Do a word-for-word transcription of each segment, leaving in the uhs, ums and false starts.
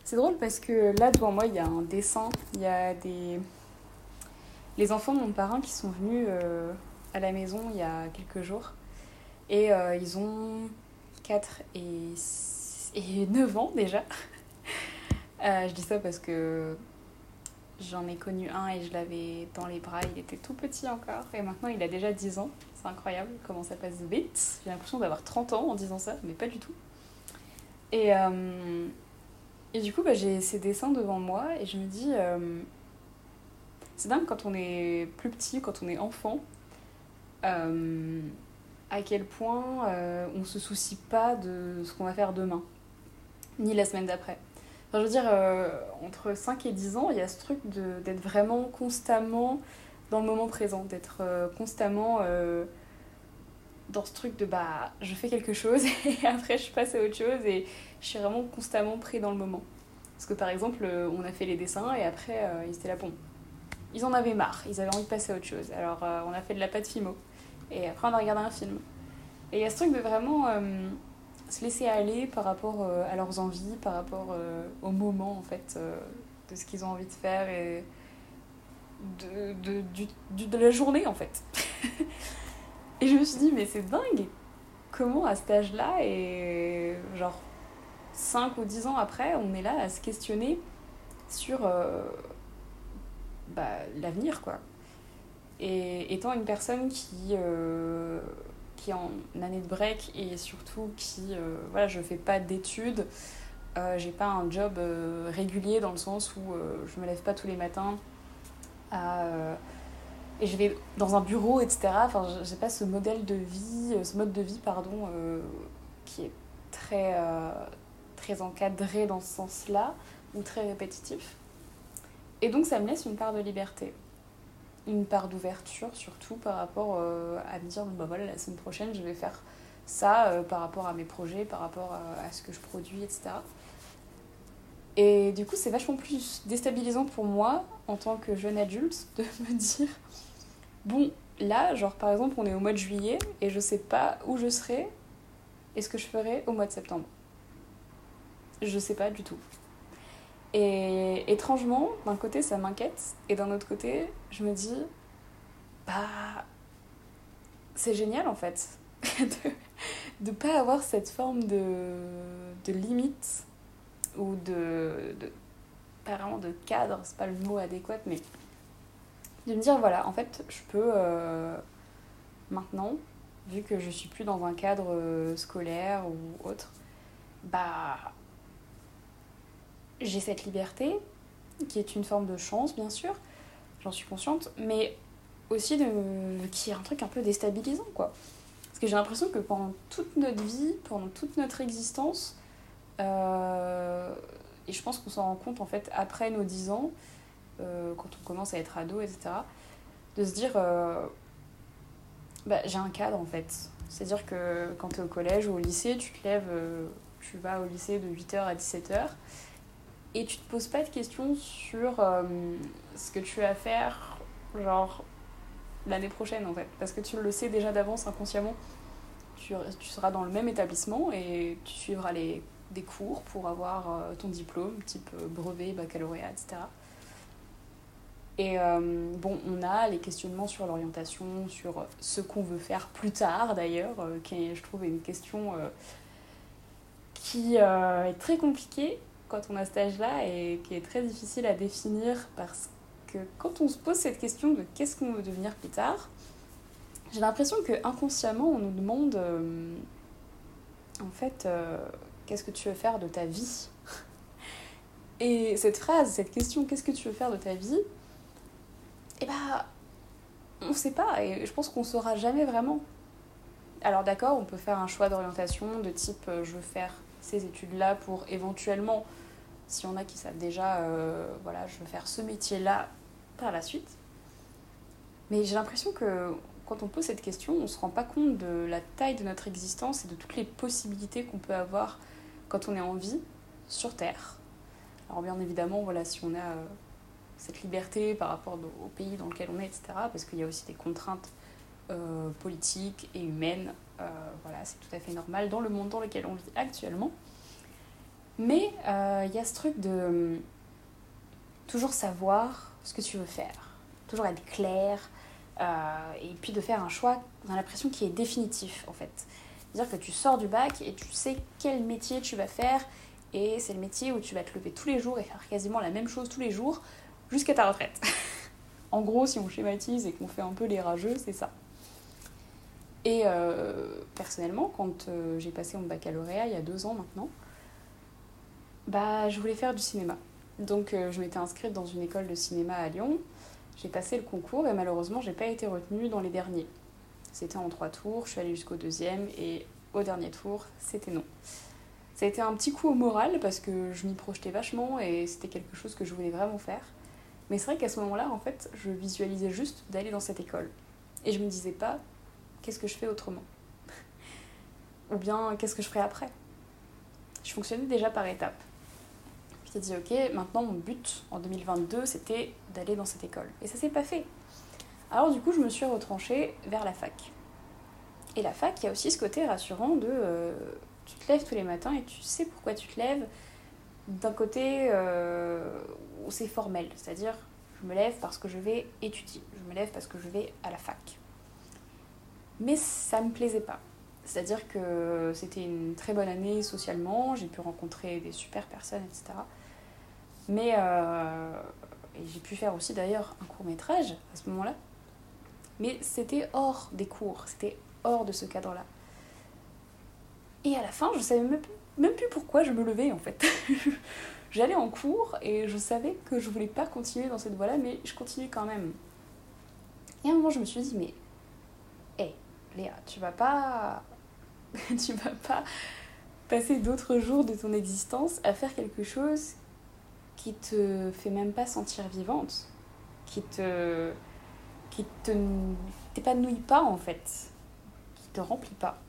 C'est drôle parce que là, devant moi, il y a un dessin. Il y a des... les enfants de mon parrain qui sont venus euh, à la maison il y a quelques jours. Et euh, ils ont quatre et, et neuf ans déjà. Euh, je dis ça parce que j'en ai connu un et je l'avais dans les bras. Il était tout petit encore. Et maintenant, il a déjà dix ans. C'est incroyable comment ça passe vite. J'ai l'impression d'avoir trente ans en disant ça, mais pas du tout. Et, euh, et du coup, bah, j'ai ces dessins devant moi et je me dis... Euh, c'est dingue quand on est plus petit, quand on est enfant, euh, à quel point euh, on se soucie pas de ce qu'on va faire demain, ni la semaine d'après. Enfin, je veux dire, euh, entre cinq et dix ans, il y a ce truc de, d'être vraiment constamment dans le moment présent, d'être euh, constamment euh, dans ce truc de bah, je fais quelque chose et après je passe à autre chose et je suis vraiment constamment pris dans le moment. Parce que par exemple, on a fait les dessins et après euh, ils étaient là, bon, ils en avaient marre, ils avaient envie de passer à autre chose. Alors euh, on a fait de la pâte fimo et après on a regardé un film. Et il y a ce truc de vraiment euh, se laisser aller par rapport euh, à leurs envies, par rapport euh, au moment en fait euh, de ce qu'ils ont envie de faire et de, de, du, du, de la journée en fait. Et je me suis dit mais c'est dingue comment à cet âge-là et genre cinq ou dix ans après on est là à se questionner sur euh, bah, l'avenir quoi. Et étant une personne qui, euh, qui est en année de break et surtout qui, euh, voilà, je fais pas d'études, euh, j'ai pas un job euh, régulier dans le sens où euh, je me lève pas tous les matins à, euh, et je vais dans un bureau, et cetera. Enfin, j'ai pas ce modèle de vie, ce mode de vie, pardon, euh, qui est très, euh, très encadré dans ce sens-là ou très répétitif. Et donc ça me laisse une part de liberté. Une part d'ouverture surtout par rapport euh, à me dire bon, bah voilà la semaine prochaine je vais faire ça euh, par rapport à mes projets, par rapport à, à ce que je produis, et cetera. Et du coup c'est vachement plus déstabilisant pour moi en tant que jeune adulte de me dire bon là genre par exemple on est au mois de juillet et je sais pas où je serai et ce que je ferai au mois de septembre. Je sais pas du tout. Et étrangement d'un côté ça m'inquiète et d'un autre côté je me dis bah c'est génial en fait de ne pas avoir cette forme de, de limite ou de, de pas vraiment de cadre, c'est pas le mot adéquat, mais de me dire voilà en fait je peux euh, maintenant vu que je suis plus dans un cadre euh, scolaire ou autre, bah j'ai cette liberté qui est une forme de chance bien sûr, j'en suis consciente, mais aussi de qui est un truc un peu déstabilisant quoi. Parce que j'ai l'impression que pendant toute notre vie, pendant toute notre existence, euh, et je pense qu'on s'en rend compte en fait après nos dix ans, euh, quand on commence à être ado, et cetera, de se dire euh, bah, j'ai un cadre en fait. C'est-à-dire que quand tu es au collège ou au lycée, tu te lèves, euh, tu vas au lycée de huit heures à dix-sept heures et tu te poses pas de questions sur euh, ce que tu vas faire, genre l'année prochaine en fait. Parce que tu le sais déjà d'avance inconsciemment. Tu, tu seras dans le même établissement et tu suivras les, des cours pour avoir euh, ton diplôme, type euh, brevet, baccalauréat, et cetera. Et euh, bon, on a les questionnements sur l'orientation, sur ce qu'on veut faire plus tard d'ailleurs, euh, qui est, je trouve, une question euh, qui euh, est très compliquée quand on a cet âge-là et qui est très difficile à définir parce que quand on se pose cette question de qu'est-ce qu'on veut devenir plus tard, j'ai l'impression qu'inconsciemment on nous demande euh, en fait, euh, qu'est-ce que tu veux faire de ta vie? Et cette phrase, cette question, qu'est-ce que tu veux faire de ta vie? Eh bah, on sait pas, et je pense qu'on saura jamais vraiment. Alors d'accord, on peut faire un choix d'orientation de type, euh, je veux faire ces études-là pour éventuellement, s'il y en a qui savent déjà, euh, voilà, je veux faire ce métier-là par la suite. Mais j'ai l'impression que quand on pose cette question, on ne se rend pas compte de la taille de notre existence et de toutes les possibilités qu'on peut avoir quand on est en vie sur Terre. Alors bien évidemment, voilà, si on a euh, cette liberté par rapport au pays dans lequel on est, et cetera, parce qu'il y a aussi des contraintes euh, politiques et humaines, euh, voilà, c'est tout à fait normal dans le monde dans lequel on vit actuellement. Mais il euh, y a ce truc de euh, toujours savoir ce que tu veux faire, toujours être clair, euh, et puis de faire un choix, on a l'impression qu'il est définitif en fait. C'est-à-dire que tu sors du bac et tu sais quel métier tu vas faire, et c'est le métier où tu vas te lever tous les jours et faire quasiment la même chose tous les jours jusqu'à ta retraite. En gros, si on schématise et qu'on fait un peu les rageux, c'est ça. Et euh, personnellement, quand euh, j'ai passé mon baccalauréat il y a deux ans maintenant, bah, je voulais faire du cinéma. Donc euh, je m'étais inscrite dans une école de cinéma à Lyon, j'ai passé le concours et malheureusement j'ai pas été retenue dans les derniers. C'était en trois tours, je suis allée jusqu'au deuxième et au dernier tour, c'était non. Ça a été un petit coup au moral parce que je m'y projetais vachement et c'était quelque chose que je voulais vraiment faire. Mais c'est vrai qu'à ce moment-là, en fait, je visualisais juste d'aller dans cette école. Et je me disais pas, qu'est-ce que je fais autrement ? Ou bien, qu'est-ce que je ferai après ? Je fonctionnais déjà par étapes. Je t'ai dit, ok, maintenant mon but en deux mille vingt-deux, c'était d'aller dans cette école. Et ça s'est pas fait. Alors du coup, je me suis retranchée vers la fac. Et la fac, il y a aussi ce côté rassurant de... Euh, tu te lèves tous les matins et tu sais pourquoi tu te lèves. D'un côté euh, où c'est formel, c'est-à-dire je me lève parce que je vais étudier, je me lève parce que je vais à la fac. Mais ça me plaisait pas. C'est-à-dire que c'était une très bonne année socialement, j'ai pu rencontrer des super personnes, et cetera. Mais euh, et j'ai pu faire aussi d'ailleurs un court-métrage à ce moment-là. Mais c'était hors des cours, c'était hors de ce cadre-là. Et à la fin, je savais même plus, même plus pourquoi je me levais en fait. J'allais en cours et je savais que je voulais pas continuer dans cette voie-là, mais je continue quand même. Et à un moment, je me suis dit, mais hé, hey, Léa, tu vas pas... tu vas pas passer d'autres jours de ton existence à faire quelque chose qui te fait même pas sentir vivante, qui te... qui te... t'épanouit pas en fait, qui te remplit pas.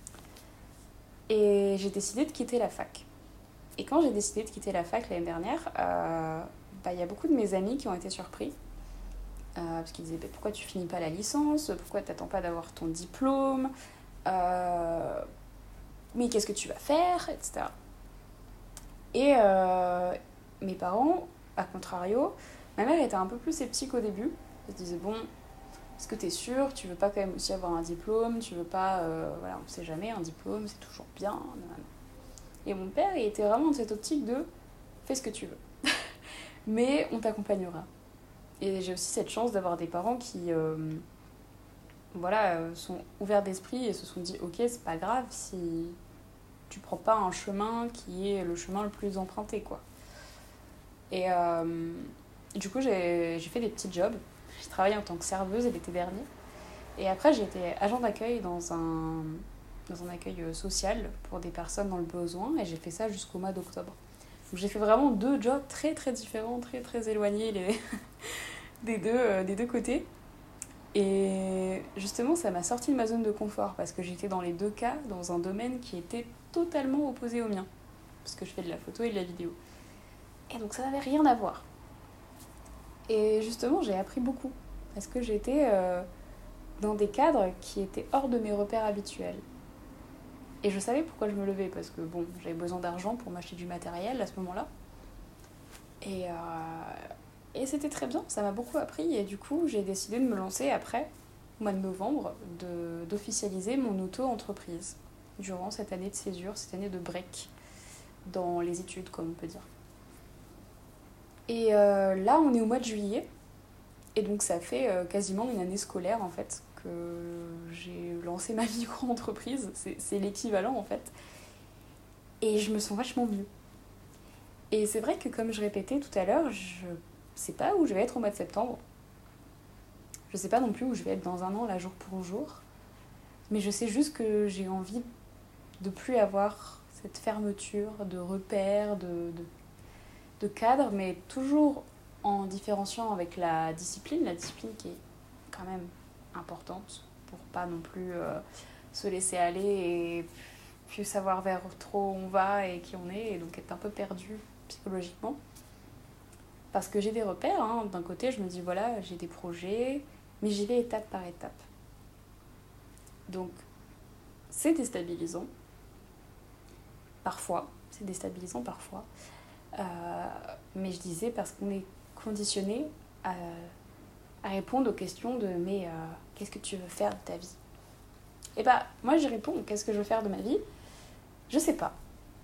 Et j'ai décidé de quitter la fac. Et quand j'ai décidé de quitter la fac l'année dernière, euh, bah, y a beaucoup de mes amis qui ont été surpris. Euh, parce qu'ils disaient bah, pourquoi tu finis pas la licence, pourquoi t'attends pas d'avoir ton diplôme, euh, mais qu'est-ce que tu vas faire, et cetera. Et euh, mes parents, à contrario, ma mère était un peu plus sceptique au début. Elle disait bon, est-ce que t'es sûre, tu veux pas quand même aussi avoir un diplôme, tu veux pas, euh, voilà, on sait jamais, un diplôme c'est toujours bien. Et mon père, il était vraiment dans cette optique de fais ce que tu veux, mais on t'accompagnera. Et j'ai aussi cette chance d'avoir des parents qui euh, voilà, euh, sont ouverts d'esprit et se sont dit ok, c'est pas grave si tu prends pas un chemin qui est le chemin le plus emprunté, quoi. Et euh, du coup, j'ai, j'ai fait des petits jobs. J'ai travaillé en tant que serveuse l'été dernier. Et après, j'ai été agent d'accueil dans un, dans un accueil social pour des personnes dans le besoin. Et j'ai fait ça jusqu'au mois d'octobre. Donc j'ai fait vraiment deux jobs très très différents, très très éloignés les... des, deux, euh, des deux côtés. Et justement, ça m'a sorti de ma zone de confort parce que j'étais dans les deux cas dans un domaine qui était totalement opposé au mien. Parce que je fais de la photo et de la vidéo. Et donc ça n'avait rien à voir. Et justement, j'ai appris beaucoup. Parce que j'étais euh, dans des cadres qui étaient hors de mes repères habituels. Et je savais pourquoi je me levais. Parce que bon, j'avais besoin d'argent pour m'acheter du matériel à ce moment-là. Et, euh, et c'était très bien, ça m'a beaucoup appris. Et du coup, j'ai décidé de me lancer après, au mois de novembre, de, d'officialiser mon auto-entreprise durant cette année de césure, cette année de break dans les études, comme on peut dire. Et euh, là, on est au mois de juillet. Et donc, ça fait euh, quasiment une année scolaire, en fait, que j'ai lancé ma micro-entreprise. C'est, c'est l'équivalent, en fait. Et je me sens vachement mieux. Et c'est vrai que, comme je répétais tout à l'heure, je sais pas où je vais être au mois de septembre. Je sais pas non plus où je vais être dans un an, là, jour pour jour. Mais je sais juste que j'ai envie de plus avoir cette fermeture de repères, de, de, de cadre, mais toujours en différenciant avec la discipline, la discipline qui est quand même importante pour pas non plus euh, se laisser aller et plus savoir vers trop où on va et qui on est, et donc être un peu perdu psychologiquement. Parce que j'ai des repères, hein. D'un côté je me dis voilà, j'ai des projets, mais j'y vais étape par étape. Donc c'est déstabilisant, parfois, c'est déstabilisant parfois. Euh, mais je disais parce qu'on est conditionné à, à répondre aux questions de mais euh, qu'est-ce que tu veux faire de ta vie? Et bah moi je réponds qu'est-ce que je veux faire de ma vie? Je sais pas.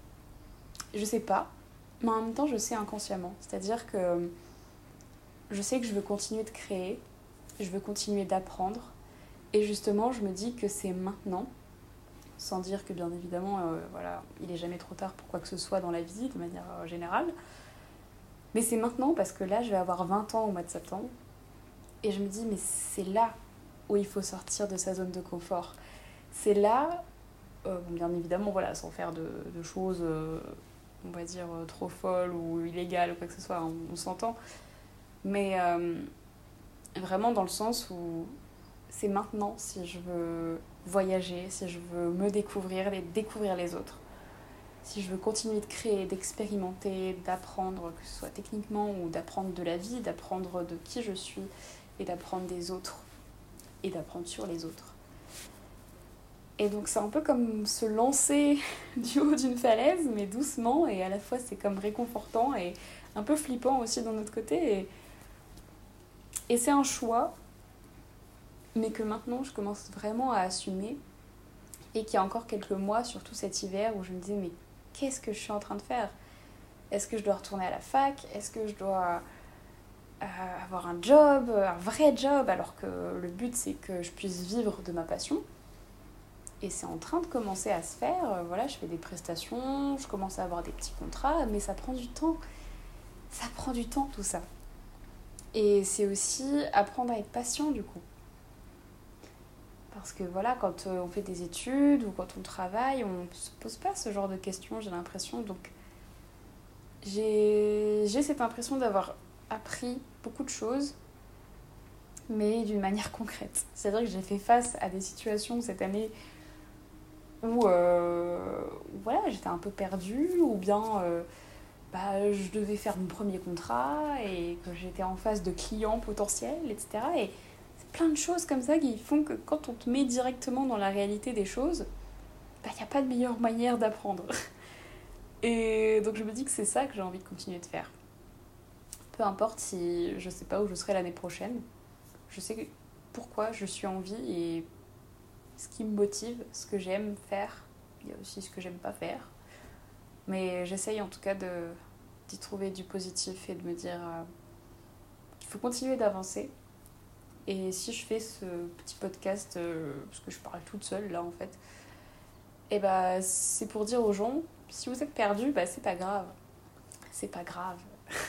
Je sais pas, mais en même temps je sais inconsciemment. C'est-à-dire que je sais que je veux continuer de créer, je veux continuer d'apprendre, et justement je me dis que c'est maintenant, sans dire que bien évidemment euh, voilà, il est jamais trop tard pour quoi que ce soit dans la vie de manière euh, générale, mais c'est maintenant parce que là je vais avoir vingt ans au mois de septembre, et je me dis mais c'est là où il faut sortir de sa zone de confort. C'est là, euh, bien évidemment voilà, sans faire de, de choses euh, on va dire euh, trop folles ou illégales ou quoi que ce soit, on, on s'entend, mais euh, vraiment dans le sens où c'est maintenant si je veux voyager, si je veux me découvrir et découvrir les autres. Si je veux continuer de créer, d'expérimenter, d'apprendre, que ce soit techniquement ou d'apprendre de la vie, d'apprendre de qui je suis et d'apprendre des autres et d'apprendre sur les autres. Et donc c'est un peu comme se lancer du haut d'une falaise, mais doucement, et à la fois c'est comme réconfortant et un peu flippant aussi d'un autre côté. Et, et c'est un choix, mais que maintenant je commence vraiment à assumer, et qu'il y a encore quelques mois, surtout cet hiver, où je me disais mais qu'est-ce que je suis en train de faire? Est-ce que je dois retourner à la fac? Est-ce que je dois euh, avoir un job, un vrai job, alors que le but c'est que je puisse vivre de ma passion? Et c'est en train de commencer à se faire. Voilà, je fais des prestations, je commence à avoir des petits contrats, mais ça prend du temps. Ça prend du temps tout ça. Et c'est aussi apprendre à être patient du coup. Parce que voilà, quand on fait des études ou quand on travaille, on ne se pose pas ce genre de questions, j'ai l'impression. Donc j'ai, j'ai cette impression d'avoir appris beaucoup de choses, mais d'une manière concrète. C'est-à-dire que j'ai fait face à des situations cette année où, euh, où voilà, j'étais un peu perdue, ou bien euh, bah, je devais faire mon premier contrat et que j'étais en face de clients potentiels, et cetera. Et c'est plein de choses comme ça qui font que quand on te met directement dans la réalité des choses, bah, il n'y a pas de meilleure manière d'apprendre. Et donc je me dis que c'est ça que j'ai envie de continuer de faire. Peu importe si je sais pas où je serai l'année prochaine, je sais pourquoi je suis en vie et ce qui me motive, ce que j'aime faire. Il y a aussi ce que j'aime pas faire. Mais j'essaye en tout cas de, d'y trouver du positif et de me dire euh, qu'il faut continuer d'avancer. Et si je fais ce petit podcast, euh, parce que je parle toute seule là en fait, et bah c'est pour dire aux gens, si vous êtes perdus, bah c'est pas grave. C'est pas grave.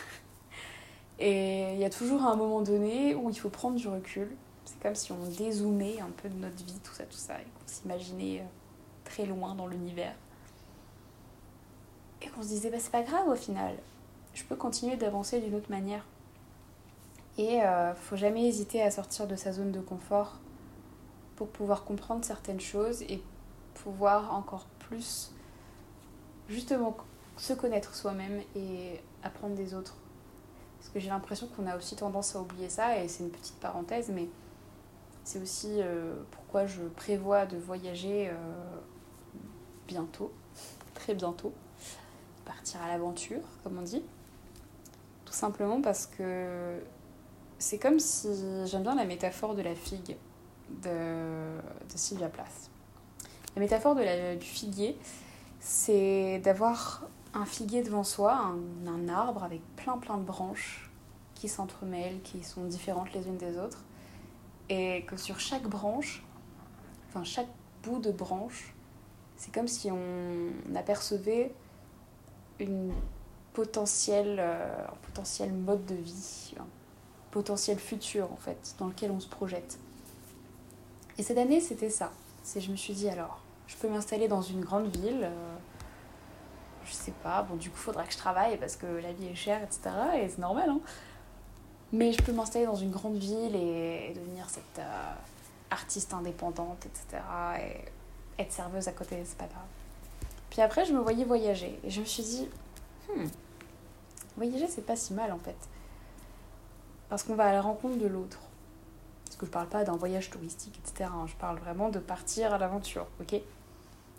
Et il y a toujours un moment donné où il faut prendre du recul. C'est comme si on dézoomait un peu de notre vie, tout ça, tout ça, et qu'on s'imaginait très loin dans l'univers. Et qu'on se disait, bah c'est pas grave au final. Je peux continuer d'avancer d'une autre manière. Et euh, faut jamais hésiter à sortir de sa zone de confort pour pouvoir comprendre certaines choses et pouvoir encore plus, justement, se connaître soi-même et apprendre des autres. Parce que j'ai l'impression qu'on a aussi tendance à oublier ça, et c'est une petite parenthèse, mais c'est aussi euh, pourquoi je prévois de voyager euh, bientôt, très bientôt, partir à l'aventure, comme on dit. Tout simplement parce que c'est comme si, j'aime bien la métaphore de la figue de, de Sylvia Plath. La métaphore de la, du figuier, c'est d'avoir un figuier devant soi, un, un arbre avec plein plein de branches qui s'entremêlent, qui sont différentes les unes des autres, et que sur chaque branche, enfin chaque bout de branche, c'est comme si on apercevait une potentielle, euh, un potentiel mode de vie, un potentiel futur en fait, dans lequel on se projette. Et cette année, c'était ça. C'est, je me suis dit alors, je peux m'installer dans une grande ville, euh, je sais pas, bon du coup, il faudra que je travaille parce que la vie est chère, et cetera. Et c'est normal, hein. Mais je peux m'installer dans une grande ville et, et devenir cette euh, artiste indépendante, et cetera. Et être serveuse à côté, c'est pas grave. Puis après, je me voyais voyager. Et je me suis dit, hmm, voyager, c'est pas si mal en fait. Parce qu'on va à la rencontre de l'autre. Parce que je parle pas d'un voyage touristique, et cetera. Je parle vraiment de partir à l'aventure, ok ?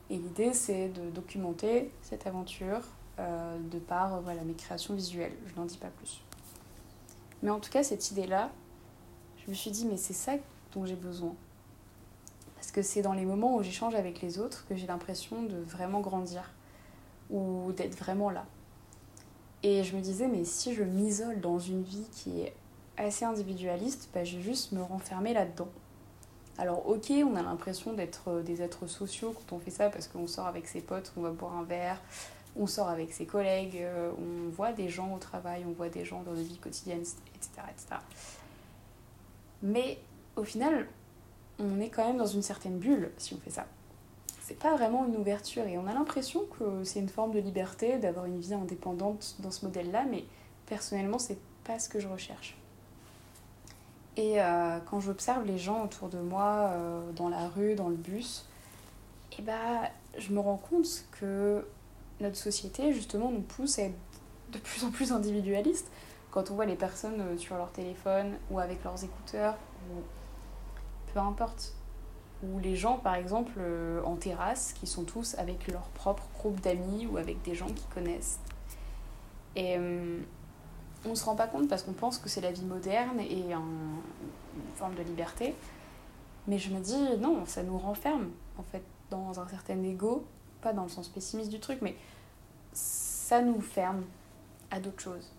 Et l'idée, c'est de documenter cette aventure euh, de par euh, voilà, mes créations visuelles. Je n'en dis pas plus. Mais en tout cas, cette idée-là, je me suis dit, mais c'est ça dont j'ai besoin. Parce que c'est dans les moments où j'échange avec les autres que j'ai l'impression de vraiment grandir ou d'être vraiment là. Et je me disais, mais si je m'isole dans une vie qui est assez individualiste, bah, je vais juste me renfermer là-dedans. Alors ok, on a l'impression d'être des êtres sociaux quand on fait ça parce qu'on sort avec ses potes, on va boire un verre, on sort avec ses collègues, on voit des gens au travail, on voit des gens dans nos vies quotidiennes, et cetera, et cetera. Mais au final, on est quand même dans une certaine bulle si on fait ça. C'est pas vraiment une ouverture et on a l'impression que c'est une forme de liberté d'avoir une vie indépendante dans ce modèle-là, mais personnellement, c'est pas ce que je recherche. Et euh, quand j'observe les gens autour de moi, euh, dans la rue, dans le bus, et bah, je me rends compte que notre société, justement, nous pousse à être de plus en plus individualiste. Quand on voit les personnes sur leur téléphone ou avec leurs écouteurs, ou peu importe. Ou les gens, par exemple, euh, en terrasse, qui sont tous avec leur propre groupe d'amis ou avec des gens qu'ils connaissent. Et euh, on ne se rend pas compte parce qu'on pense que c'est la vie moderne et un, une forme de liberté. Mais je me dis, non, ça nous renferme, en fait, dans un certain ego, pas dans le sens pessimiste du truc, mais ça nous ferme à d'autres choses.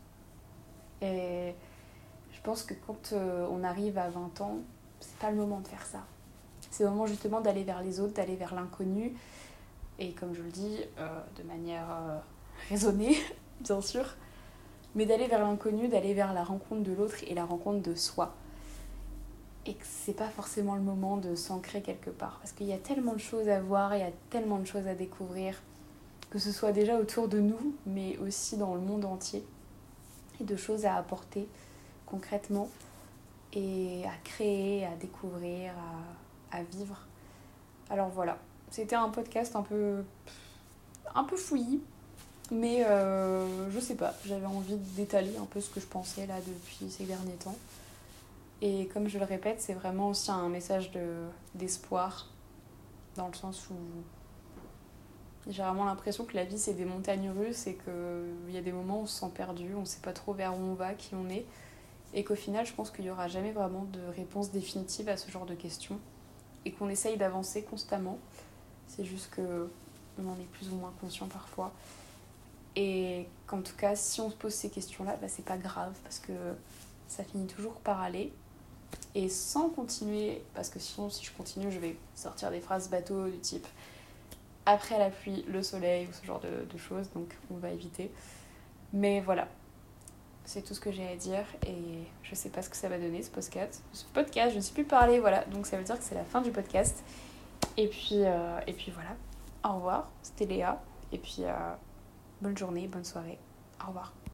Et je pense que quand euh, on arrive à vingt ans, c'est pas le moment de faire ça. C'est le moment justement d'aller vers les autres, d'aller vers l'inconnu. Et comme je le dis, euh, de manière euh, raisonnée, bien sûr, mais d'aller vers l'inconnu, d'aller vers la rencontre de l'autre et la rencontre de soi. Et que c'est pas forcément le moment de s'ancrer quelque part. Parce qu'il y a tellement de choses à voir, il y a tellement de choses à découvrir, que ce soit déjà autour de nous, mais aussi dans le monde entier. Et de choses à apporter concrètement, et à créer, à découvrir, à, à vivre. Alors voilà, c'était un podcast un peu, un peu fouillis, mais euh, je sais pas, j'avais envie d'étaler un peu ce que je pensais là depuis ces derniers temps. Et comme je le répète, c'est vraiment aussi un message de, d'espoir, dans le sens où j'ai vraiment l'impression que la vie c'est des montagnes russes et qu'il y a des moments où on se sent perdu, on sait pas trop vers où on va, qui on est, et qu'au final je pense qu'il y aura jamais vraiment de réponse définitive à ce genre de questions et qu'on essaye d'avancer constamment. C'est juste qu'on en est plus ou moins conscient parfois. Et qu'en tout cas, si on se pose ces questions-là, bah, c'est pas grave parce que ça finit toujours par aller. Et sans continuer, parce que sinon, si je continue, je vais sortir des phrases bateau du type après la pluie, le soleil ou ce genre de, de choses, donc on va éviter. Mais voilà, c'est tout ce que j'ai à dire et je sais pas ce que ça va donner ce podcast. Ce podcast, je ne sais plus parler, voilà, donc ça veut dire que c'est la fin du podcast. Et puis, euh, et puis voilà, au revoir, c'était Léa, et puis euh, bonne journée, bonne soirée, au revoir.